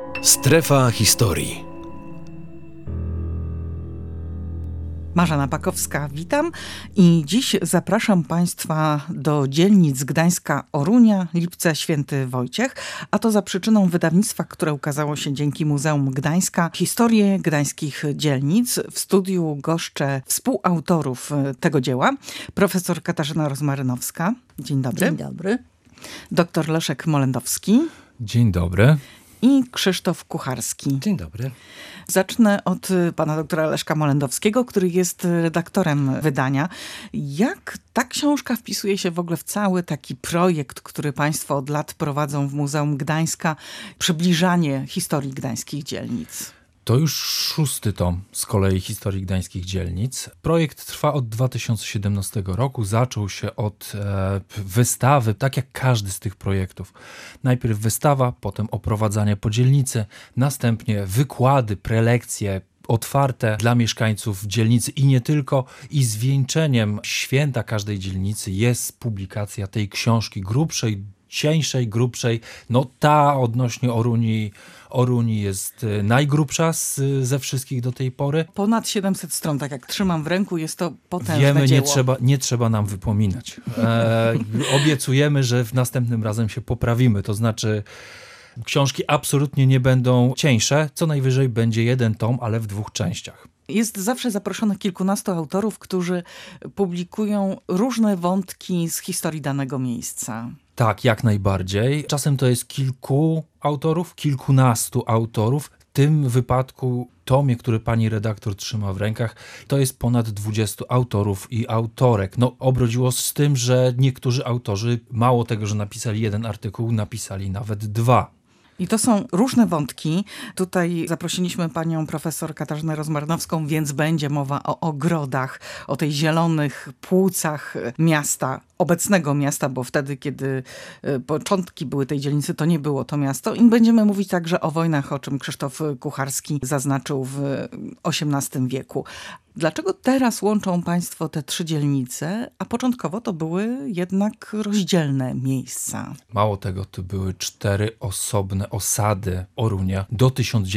Strefa historii. Marzena Pakowska, witam i dziś zapraszam Państwa do dzielnic Gdańska Orunia, Lipce, Święty Wojciech, a to za przyczyną wydawnictwa, które ukazało się dzięki Muzeum Gdańska, Historię gdańskich dzielnic. W studiu goszczę współautorów tego dzieła, profesor Katarzyna Rozmarynowska. Dzień dobry. Dzień dobry. Doktor Leszek Molendowski. Dzień dobry. I Krzysztof Kucharski. Dzień dobry. Zacznę od pana doktora Leszka Molendowskiego, który jest redaktorem wydania. Jak ta książka wpisuje się w ogóle w cały taki projekt, który państwo od lat prowadzą w Muzeum Gdańska, przybliżanie historii gdańskich dzielnic? To już 6. tom z kolei historii gdańskich dzielnic. Projekt trwa od 2017 roku. Zaczął się od wystawy, tak jak każdy z tych projektów. Najpierw wystawa, potem oprowadzanie po dzielnicy, następnie wykłady, prelekcje otwarte dla mieszkańców dzielnicy i nie tylko. I zwieńczeniem święta każdej dzielnicy jest publikacja tej książki grubszej, cieńszej, grubszej. No ta odnośnie Orunii jest najgrubsza ze wszystkich do tej pory. Ponad 700 stron, tak jak trzymam w ręku, jest to potężne Wiemy, dzieło. nie trzeba nam wypominać. Obiecujemy, że w następnym razem się poprawimy. To znaczy książki absolutnie nie będą cieńsze. Co najwyżej będzie jeden tom, ale w 2 częściach. Jest zawsze zaproszonych kilkunastu autorów, którzy publikują różne wątki z historii danego miejsca. Tak, jak najbardziej. Czasem to jest kilku autorów, kilkunastu autorów. W tym wypadku tomie, który pani redaktor trzyma w rękach, to jest ponad 20 autorów i autorek. No, obrodziło z tym, że niektórzy autorzy, mało tego, że napisali jeden artykuł, napisali nawet 2. I to są różne wątki. Tutaj zaprosiliśmy panią profesor Katarzynę Rozmarynowską, więc będzie mowa o ogrodach, o tej zielonych płucach miasta, obecnego miasta, bo wtedy, kiedy początki były tej dzielnicy, to nie było to miasto. I będziemy mówić także o wojnach, o czym Krzysztof Kucharski zaznaczył w XVIII wieku. Dlaczego teraz łączą państwo te 3 dzielnice, a początkowo to były jednak rozdzielne miejsca? Mało tego, to były 4 osobne osady Orunia do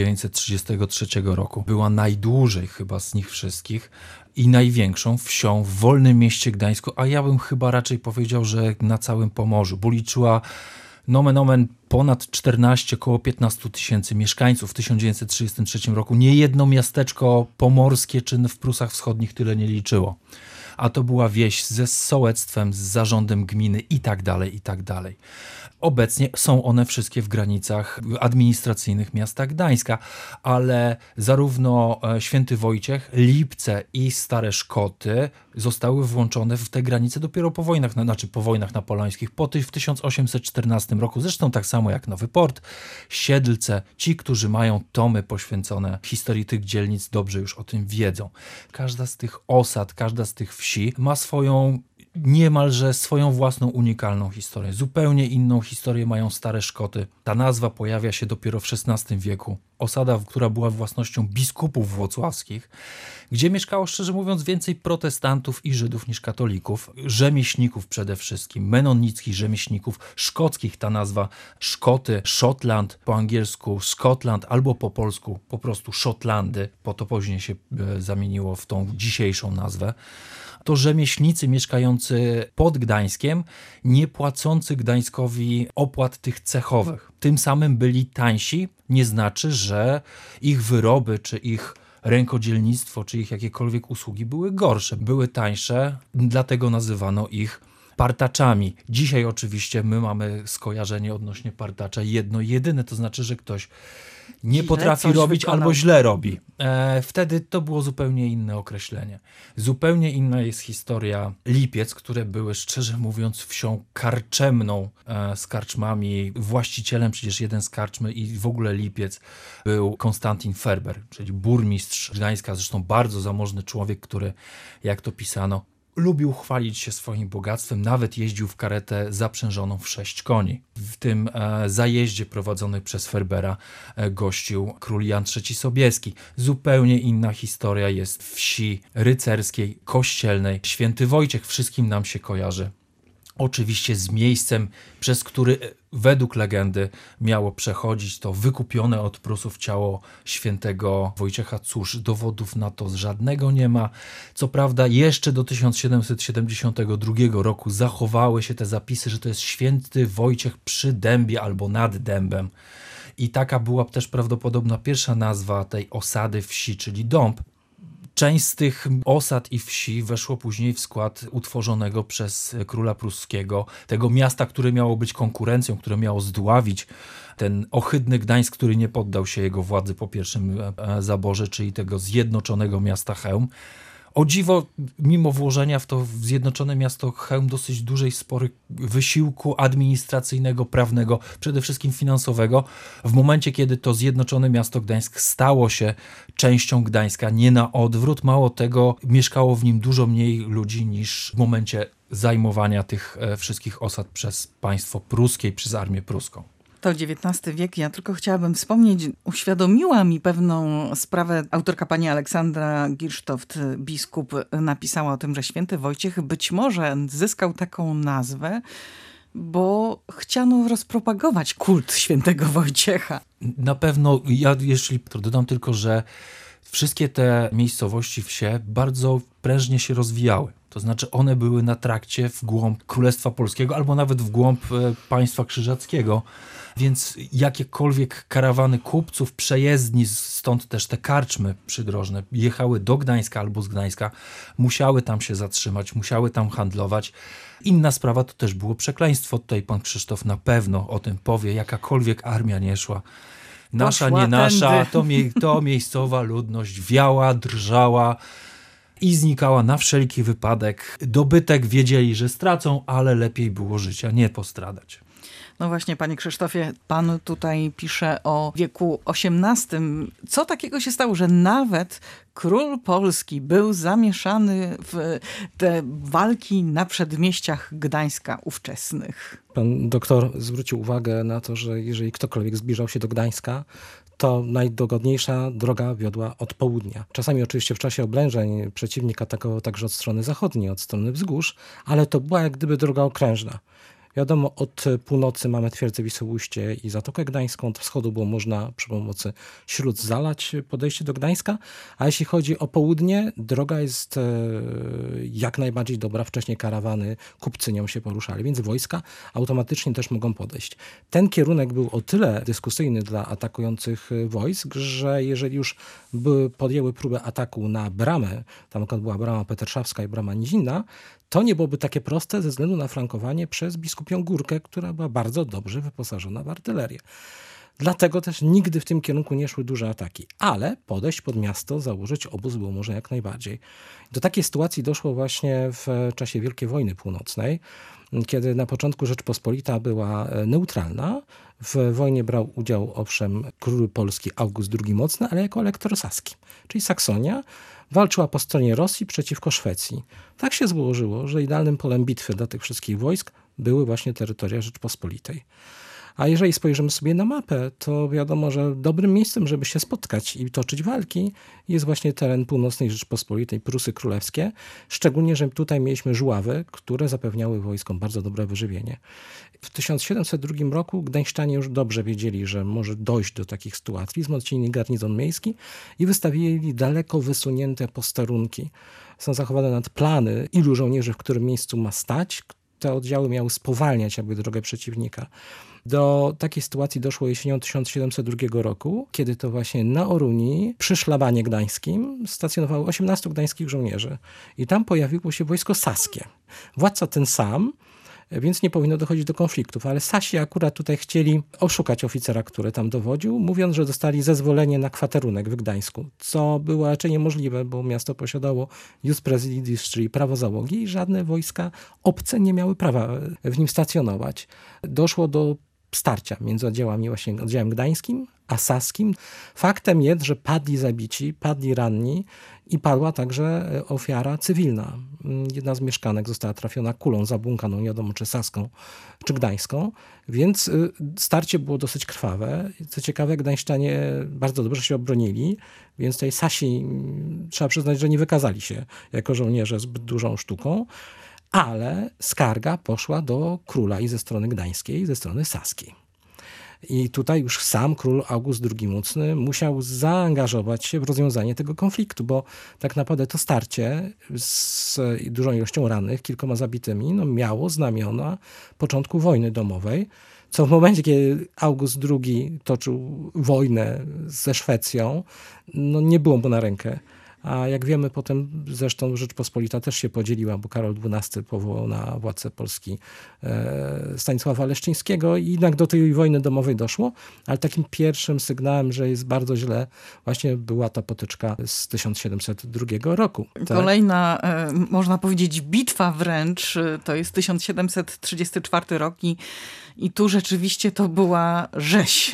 1933 roku. Była najdłużej chyba z nich wszystkich i największą wsią w wolnym mieście Gdańsku, a ja bym chyba raczej powiedział, że na całym Pomorzu, bo liczyła nomen omen ponad 14, około 15 tysięcy mieszkańców w 1933 roku. Nie jedno miasteczko pomorskie czy w Prusach Wschodnich tyle nie liczyło. A to była wieś ze sołectwem, z zarządem gminy i tak dalej, i tak dalej. Obecnie są one wszystkie w granicach administracyjnych miasta Gdańska, ale zarówno Święty Wojciech, Lipce i Stare Szkoty zostały włączone w te granice dopiero po wojnach, po wojnach napoleońskich, w 1814 roku. Zresztą tak samo jak Nowy Port, Siedlce. Ci, którzy mają tomy poświęcone historii tych dzielnic, dobrze już o tym wiedzą. Każda z tych osad, każda z tych wsi ma niemalże swoją własną unikalną historię. Zupełnie inną historię mają Stare Szkoty. Ta nazwa pojawia się dopiero w XVI wieku. Osada, która była własnością biskupów włocławskich, gdzie mieszkało, szczerze mówiąc, więcej protestantów i Żydów niż katolików. Rzemieślników przede wszystkim, menonickich rzemieślników, szkockich. Ta nazwa Szkoty, Szotland, po angielsku Scotland, albo po polsku po prostu Szotlandy, po to później się zamieniło w tą dzisiejszą nazwę. To rzemieślnicy mieszkający pod Gdańskiem, nie płacący Gdańskowi opłat tych cechowych. Tym samym byli tańsi, nie znaczy, że ich wyroby, czy ich rękodzielnictwo, czy ich jakiekolwiek usługi były gorsze. Były tańsze, dlatego nazywano ich partaczami. Dzisiaj oczywiście my mamy skojarzenie odnośnie partacza jedyne, to znaczy, że ktoś nie potrafi robić albo źle robi. Wtedy to było zupełnie inne określenie. Zupełnie inna jest historia Lipiec, które były, szczerze mówiąc, wsią karczemną z karczmami. Właścicielem przecież jeden z karczmy i w ogóle Lipiec był Konstantin Ferber, czyli burmistrz Gdańska, zresztą bardzo zamożny człowiek, który, jak to pisano, lubił chwalić się swoim bogactwem, nawet jeździł w karetę zaprzężoną w 6 koni. W tym zajeździe prowadzonym przez Ferbera gościł król Jan III Sobieski. Zupełnie inna historia jest wsi rycerskiej, kościelnej. Święty Wojciech wszystkim nam się kojarzy Oczywiście z miejscem, przez który według legendy miało przechodzić to wykupione od Prusów ciało świętego Wojciecha. Cóż, dowodów na to żadnego nie ma. Co prawda jeszcze do 1772 roku zachowały się te zapisy, że to jest święty Wojciech przy dębie albo nad dębem. I taka była też prawdopodobna pierwsza nazwa tej osady wsi, czyli Dąb. Część z tych osad i wsi weszło później w skład utworzonego przez króla pruskiego, tego miasta, które miało być konkurencją, które miało zdławić ten ohydny Gdańsk, który nie poddał się jego władzy po pierwszym zaborze, czyli tego zjednoczonego miasta Chełm. O dziwo, mimo włożenia w to zjednoczone miasto Chełm dosyć dużej spory wysiłku administracyjnego, prawnego, przede wszystkim finansowego, w momencie, kiedy to zjednoczone miasto Gdańsk stało się częścią Gdańska, nie na odwrót, mało tego, mieszkało w nim dużo mniej ludzi niż w momencie zajmowania tych wszystkich osad przez państwo pruskie i przez armię pruską. To XIX wiek. Ja tylko chciałabym wspomnieć, uświadomiła mi pewną sprawę. Autorka pani Aleksandra Girsztoft, biskup, napisała o tym, że święty Wojciech być może zyskał taką nazwę, bo chciano rozpropagować kult świętego Wojciecha. Na pewno, ja jeśli dodam tylko, że wszystkie te miejscowości, wsie bardzo prężnie się rozwijały. To znaczy one były na trakcie w głąb Królestwa Polskiego albo nawet w głąb państwa krzyżackiego. Więc jakiekolwiek karawany kupców, przejezdni, stąd też te karczmy przydrożne, jechały do Gdańska albo z Gdańska, musiały tam się zatrzymać, musiały tam handlować. Inna sprawa to też było przekleństwo. Tutaj pan Krzysztof na pewno o tym powie, jakakolwiek armia nie szła. Nasza, Poszła nie nasza, tędy. to miejscowa ludność wiała, drżała i znikała na wszelki wypadek. Dobytek wiedzieli, że stracą, ale lepiej było życia nie postradać. No właśnie, panie Krzysztofie, pan tutaj pisze o wieku XVIII. Co takiego się stało, że nawet król polski był zamieszany w te walki na przedmieściach Gdańska ówczesnych? Pan doktor zwrócił uwagę na to, że jeżeli ktokolwiek zbliżał się do Gdańska, to najdogodniejsza droga wiodła od południa. Czasami oczywiście w czasie oblężeń przeciwnik atakował także od strony zachodniej, od strony wzgórz, ale to była jak gdyby droga okrężna. Wiadomo, od północy mamy twierdzę Wisłoujście i Zatokę Gdańską, od wschodu było można przy pomocy Śród zalać podejście do Gdańska, a jeśli chodzi o południe, droga jest jak najbardziej dobra. Wcześniej karawany kupcy nią się poruszali, więc wojska automatycznie też mogą podejść. Ten kierunek był o tyle dyskusyjny dla atakujących wojsk, że jeżeli już podjęły próbę ataku na bramę, tam była brama Peterszawska i brama Nizinna, to nie byłoby takie proste ze względu na flankowanie przez Biskupią Górkę, która była bardzo dobrze wyposażona w artylerię. Dlatego też nigdy w tym kierunku nie szły duże ataki. Ale podejść pod miasto, założyć obóz było może jak najbardziej. Do takiej sytuacji doszło właśnie w czasie Wielkiej Wojny Północnej, kiedy na początku Rzeczpospolita była neutralna. W wojnie brał udział owszem król polski August II Mocny, ale jako elektor saski, czyli Saksonia. Walczyła po stronie Rosji przeciwko Szwecji. Tak się złożyło, że idealnym polem bitwy dla tych wszystkich wojsk były właśnie terytoria Rzeczpospolitej. A jeżeli spojrzymy sobie na mapę, to wiadomo, że dobrym miejscem, żeby się spotkać i toczyć walki, jest właśnie teren północnej Rzeczpospolitej, Prusy Królewskie. Szczególnie, że tutaj mieliśmy Żuławy, które zapewniały wojskom bardzo dobre wyżywienie. W 1702 roku gdańszczanie już dobrze wiedzieli, że może dojść do takich sytuacji. Wzmocnili garnizon miejski i wystawili daleko wysunięte posterunki. Są zachowane nawet plany, ilu żołnierzy w którym miejscu ma stać. Te oddziały miały spowalniać jakby drogę przeciwnika. Do takiej sytuacji doszło jesienią 1702 roku, kiedy to właśnie na Orunii przy szlabanie gdańskim stacjonowało 18 gdańskich żołnierzy. I tam pojawiło się wojsko saskie. Władca ten sam, więc nie powinno dochodzić do konfliktów, ale Sasi akurat tutaj chcieli oszukać oficera, który tam dowodził, mówiąc, że dostali zezwolenie na kwaterunek w Gdańsku, co było raczej niemożliwe, bo miasto posiadało ius praesidis, czyli prawo załogi i żadne wojska obce nie miały prawa w nim stacjonować. Doszło do starcia między oddziałami, właśnie oddziałem gdańskim a saskim. Faktem jest, że padli zabici, padli ranni i padła także ofiara cywilna. Jedna z mieszkanek została trafiona kulą zabłąkaną, nie wiadomo czy saską, czy gdańską, więc starcie było dosyć krwawe. Co ciekawe, gdańszczanie bardzo dobrze się obronili, więc tej Sasi trzeba przyznać, że nie wykazali się jako żołnierze zbyt dużą sztuką. ale skarga poszła do króla i ze strony gdańskiej, i ze strony saskiej. I tutaj już sam król August II Mocny musiał zaangażować się w rozwiązanie tego konfliktu, bo tak naprawdę to starcie z dużą ilością rannych, kilkoma zabitymi, miało znamiona początku wojny domowej, co w momencie, kiedy August II toczył wojnę ze Szwecją, nie było mu na rękę. A jak wiemy, potem zresztą Rzeczpospolita też się podzieliła, bo Karol XII powołał na władcę Polski Stanisława Leszczyńskiego i jednak do tej wojny domowej doszło, ale takim pierwszym sygnałem, że jest bardzo źle, właśnie była ta potyczka z 1702 roku. Tak? Kolejna, można powiedzieć, bitwa wręcz, to jest 1734 rok i tu rzeczywiście to była rzeź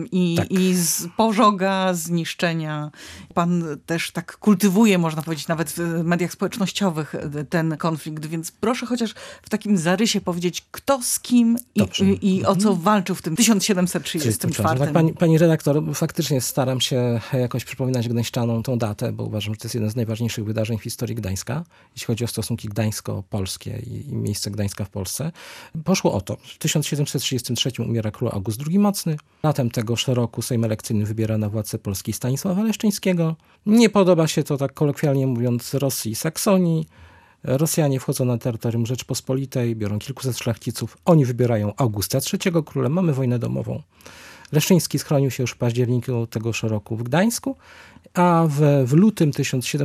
i pożoga, zniszczenia. Pan też tak kultywuje, można powiedzieć, nawet w mediach społecznościowych ten konflikt, więc proszę chociaż w takim zarysie powiedzieć, kto z kim i o co walczył w tym 1734. Tak, pani redaktor, faktycznie staram się jakoś przypominać gdańszczanom tą datę, bo uważam, że to jest jeden z najważniejszych wydarzeń w historii Gdańska, jeśli chodzi o stosunki gdańsko-polskie i miejsce Gdańska w Polsce. Poszło o to. W 1733 umiera król August II Mocny. Latem tegoż roku Sejm elekcyjny wybiera na władcę Polski Stanisława Leszczyńskiego. Nie podoba się to, tak kolokwialnie mówiąc, Rosji i Saksonii. Rosjanie wchodzą na terytorium Rzeczpospolitej, biorą kilkuset szlachciców. Oni wybierają Augusta III królem. Mamy wojnę domową. Leszczyński schronił się już w październiku tegoż roku w Gdańsku, a w lutym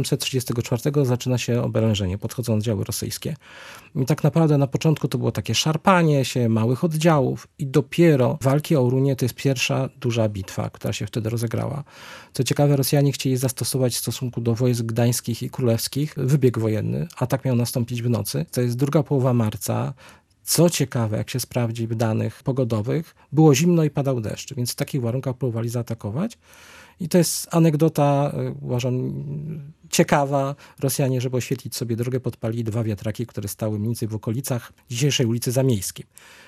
1734 zaczyna się oblężenie, podchodzą oddziały rosyjskie. I tak naprawdę na początku to było takie szarpanie się małych oddziałów i dopiero walki o Orunię to jest pierwsza duża bitwa, która się wtedy rozegrała. Co ciekawe, Rosjanie chcieli zastosować w stosunku do wojsk gdańskich i królewskich wybieg wojenny. Atak miał nastąpić w nocy. To jest druga połowa marca. Co ciekawe, jak się sprawdzi w danych pogodowych, było zimno i padał deszcz, więc w takich warunkach próbowali zaatakować. I to jest anegdota, uważam, ciekawa. Rosjanie, żeby oświetlić sobie drogę, podpalili 2 wiatraki, które stały mniej więcej w okolicach dzisiejszej ulicy Zamiejskiej.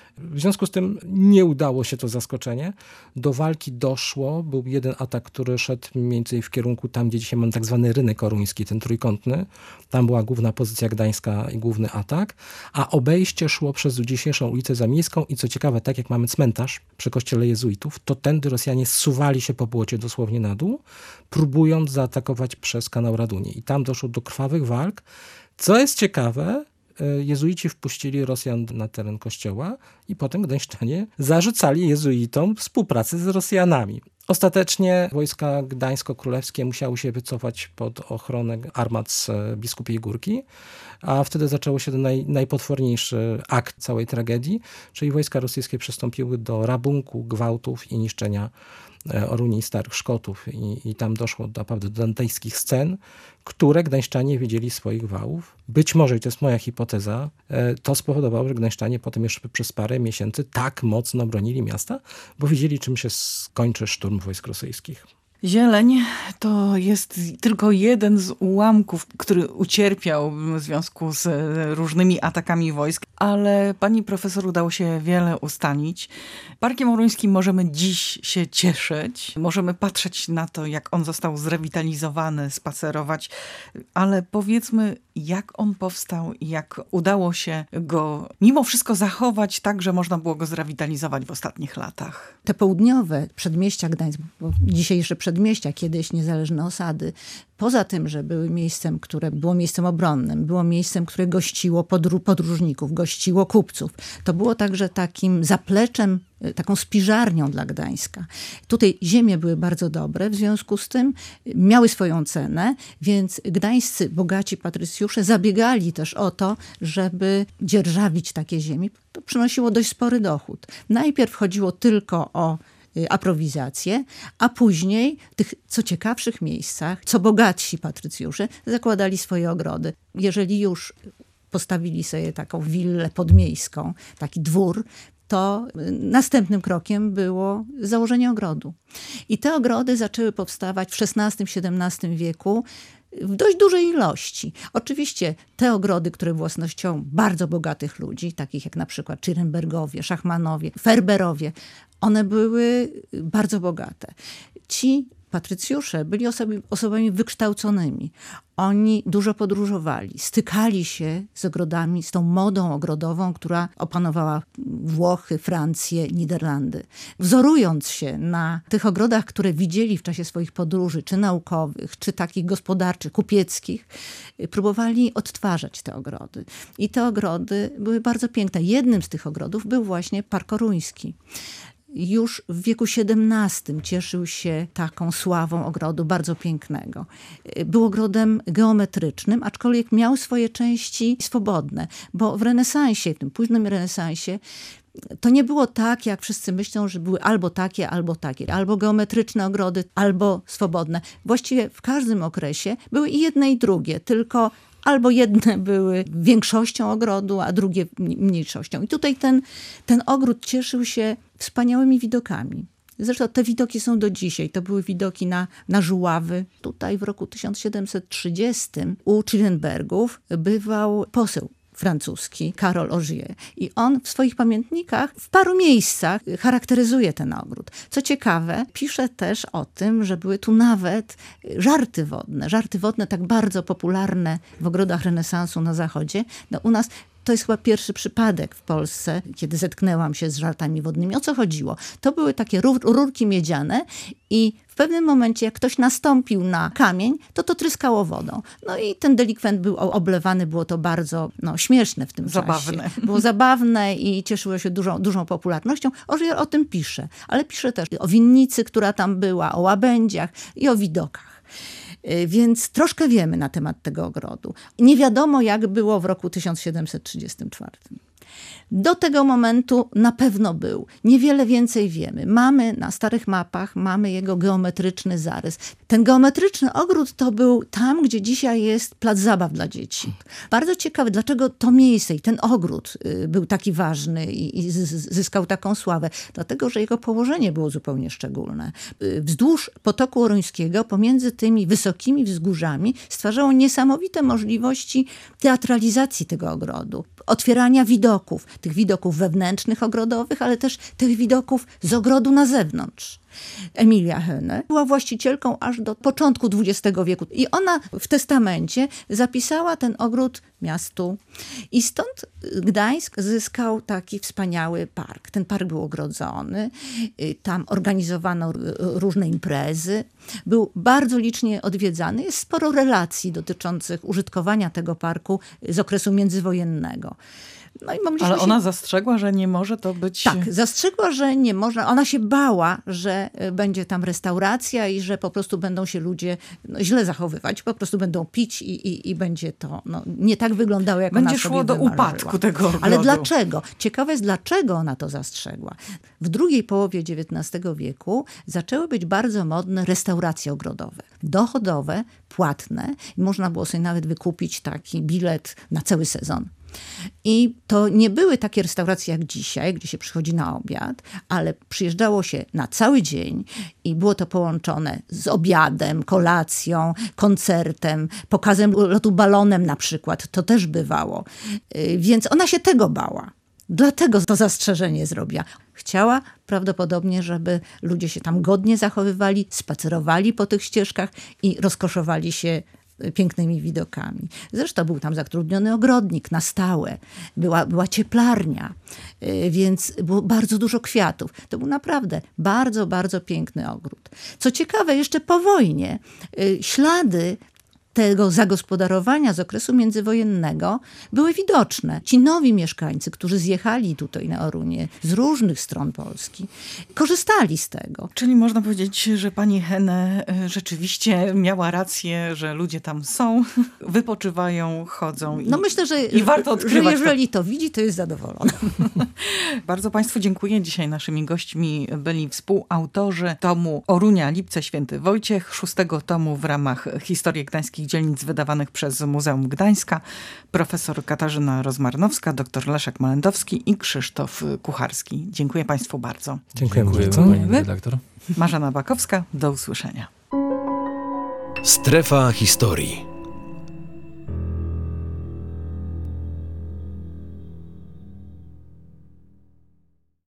W związku z tym nie udało się to zaskoczenie. Do walki doszło. Był jeden atak, który szedł mniej więcej w kierunku tam, gdzie dzisiaj mamy tak zwany rynek oruński, ten trójkątny. Tam była główna pozycja gdańska i główny atak. A obejście szło przez dzisiejszą ulicę Zamiejską i co ciekawe, tak jak mamy cmentarz przy kościele jezuitów, to tędy Rosjanie zsuwali się po błocie dosłownie na dół, próbując zaatakować przez kanał Radunie. I tam doszło do krwawych walk. Co jest ciekawe, jezuici wpuścili Rosjan na teren kościoła i potem gdańszczanie zarzucali jezuitom współpracę z Rosjanami. Ostatecznie wojska gdańsko-królewskie musiały się wycofać pod ochronę armat z Biskupiej Górki, a wtedy zaczęło się ten najpotworniejszy akt całej tragedii, czyli wojska rosyjskie przystąpiły do rabunku, gwałtów i niszczenia Orunii i Starych Szkotów. I tam doszło naprawdę do dantejskich scen, które gdańszczanie wiedzieli swoich wałów. Być może, i to jest moja hipoteza, to spowodowało, że gdańszczanie potem jeszcze przez parę miesięcy tak mocno bronili miasta, bo wiedzieli, czym się skończy szturm wojsk rosyjskich. Zieleń to jest tylko jeden z ułamków, który ucierpiał w związku z różnymi atakami wojsk, ale pani profesor udało się wiele ustalić. Parkiem Oruńskim możemy dziś się cieszyć, możemy patrzeć na to, jak on został zrewitalizowany, spacerować, ale powiedzmy, jak on powstał i jak udało się go mimo wszystko zachować tak, że można było go zrewitalizować w ostatnich latach. Te południowe przedmieścia Gdańska, bo dzisiejsze przedmieścia, kiedyś niezależne osady, poza tym, że były miejscem, które było miejscem obronnym, było miejscem, które gościło podróżników, gościło kupców, to było także takim zapleczem, taką spiżarnią dla Gdańska. Tutaj ziemie były bardzo dobre, w związku z tym miały swoją cenę, więc gdańscy bogaci patrycjusze zabiegali też o to, żeby dzierżawić takie ziemie. To przynosiło dość spory dochód. Najpierw chodziło tylko o aprowizację, a później w tych co ciekawszych miejscach, co bogatsi patrycjusze zakładali swoje ogrody. Jeżeli już postawili sobie taką willę podmiejską, taki dwór, to następnym krokiem było założenie ogrodu. I te ogrody zaczęły powstawać w XVI-XVII wieku w dość dużej ilości. Oczywiście te ogrody, które własnością bardzo bogatych ludzi, takich jak na przykład Czyrembergowie, Szachmanowie, Ferberowie, one były bardzo bogate. Ci patrycjusze byli osobami wykształconymi. Oni dużo podróżowali, stykali się z ogrodami, z tą modą ogrodową, która opanowała Włochy, Francję, Niderlandy. Wzorując się na tych ogrodach, które widzieli w czasie swoich podróży, czy naukowych, czy takich gospodarczych, kupieckich, próbowali odtwarzać te ogrody. I te ogrody były bardzo piękne. Jednym z tych ogrodów był właśnie Park Koruński. Już w wieku XVII cieszył się taką sławą ogrodu bardzo pięknego. Był ogrodem geometrycznym, aczkolwiek miał swoje części swobodne, bo w renesansie, w tym późnym renesansie, to nie było tak, jak wszyscy myślą, że były albo takie, albo geometryczne ogrody, albo swobodne. Właściwie w każdym okresie były i jedne, i drugie, tylko albo jedne były większością ogrodu, a drugie mniejszością. I tutaj ten ogród cieszył się wspaniałymi widokami. Zresztą te widoki są do dzisiaj. To były widoki na Żuławy. Tutaj w roku 1730 u Schillenbergów bywał poseł francuski, Karol Augier. I on w swoich pamiętnikach w paru miejscach charakteryzuje ten ogród. Co ciekawe, pisze też o tym, że były tu nawet żarty wodne. Żarty wodne tak bardzo popularne w ogrodach renesansu na zachodzie. No, u nas to jest chyba pierwszy przypadek w Polsce, kiedy zetknęłam się z żartami wodnymi. O co chodziło? To były takie rurki miedziane i w pewnym momencie, jak ktoś nastąpił na kamień, to tryskało wodą. No i ten delikwent był oblewany, było to bardzo śmieszne w tym zabawne. czasie. Było zabawne i cieszyło się dużą popularnością. Augier o tym pisze, ale pisze też o winnicy, która tam była, o łabędziach i o widokach. Więc troszkę wiemy na temat tego ogrodu. Nie wiadomo, jak było w roku 1734. Do tego momentu na pewno był. Niewiele więcej wiemy. Mamy na starych mapach, mamy jego geometryczny zarys. Ten geometryczny ogród to był tam, gdzie dzisiaj jest plac zabaw dla dzieci. Bardzo ciekawe, dlaczego to miejsce i ten ogród był taki ważny i zyskał taką sławę. Dlatego, że jego położenie było zupełnie szczególne. Wzdłuż potoku Oruńskiego, pomiędzy tymi wysokimi wzgórzami, stwarzało niesamowite możliwości teatralizacji tego ogrodu. Otwierania widoków, tych widoków wewnętrznych ogrodowych, ale też tych widoków z ogrodu na zewnątrz. Emilia Höhne była właścicielką aż do początku XX wieku i ona w testamencie zapisała ten ogród miastu. I stąd Gdańsk zyskał taki wspaniały park. Ten park był ogrodzony, tam organizowano różne imprezy, był bardzo licznie odwiedzany. Jest sporo relacji dotyczących użytkowania tego parku z okresu międzywojennego. No i ale ona zastrzegła, że nie może to być... Tak, zastrzegła, że nie można. Ona się bała, że będzie tam restauracja i że po prostu będą się ludzie źle zachowywać. Po prostu będą pić i będzie to nie tak wyglądało, jak będzie ona sobie szło do wymarzyła. upadku tego ogrodu. Ale dlaczego? Ciekawe jest, dlaczego ona to zastrzegła. W drugiej połowie XIX wieku zaczęły być bardzo modne restauracje ogrodowe. Dochodowe, płatne. Można było sobie nawet wykupić taki bilet na cały sezon. I to nie były takie restauracje jak dzisiaj, gdzie się przychodzi na obiad, ale przyjeżdżało się na cały dzień i było to połączone z obiadem, kolacją, koncertem, pokazem lotu balonem na przykład. To też bywało. Więc ona się tego bała. Dlatego to zastrzeżenie zrobiła. Chciała prawdopodobnie, żeby ludzie się tam godnie zachowywali, spacerowali po tych ścieżkach i rozkoszowali się pięknymi widokami. Zresztą był tam zatrudniony ogrodnik na stałe. Była cieplarnia, więc było bardzo dużo kwiatów. To był naprawdę bardzo, bardzo piękny ogród. Co ciekawe, jeszcze po wojnie ślady tego zagospodarowania z okresu międzywojennego były widoczne. Ci nowi mieszkańcy, którzy zjechali tutaj na Orunię z różnych stron Polski, korzystali z tego. Czyli można powiedzieć, że pani Höhne rzeczywiście miała rację, że ludzie tam są, wypoczywają, chodzą. Myślę, że warto odkrywać że jeżeli to widzi, to jest zadowolona. Bardzo państwu dziękuję. Dzisiaj naszymi gośćmi byli współautorzy tomu Orunia, Lipce, Święty Wojciech, 6. tomu w ramach Historii Gdańskich Dzielnic wydawanych przez Muzeum Gdańska, profesor Katarzyna Rozmarnowska, dr Leszek Malędowski i Krzysztof Kucharski. Dziękuję państwu bardzo. Dziękujemy bardzo. Pani redaktor. Marzena Bakowska, do usłyszenia. Strefa historii.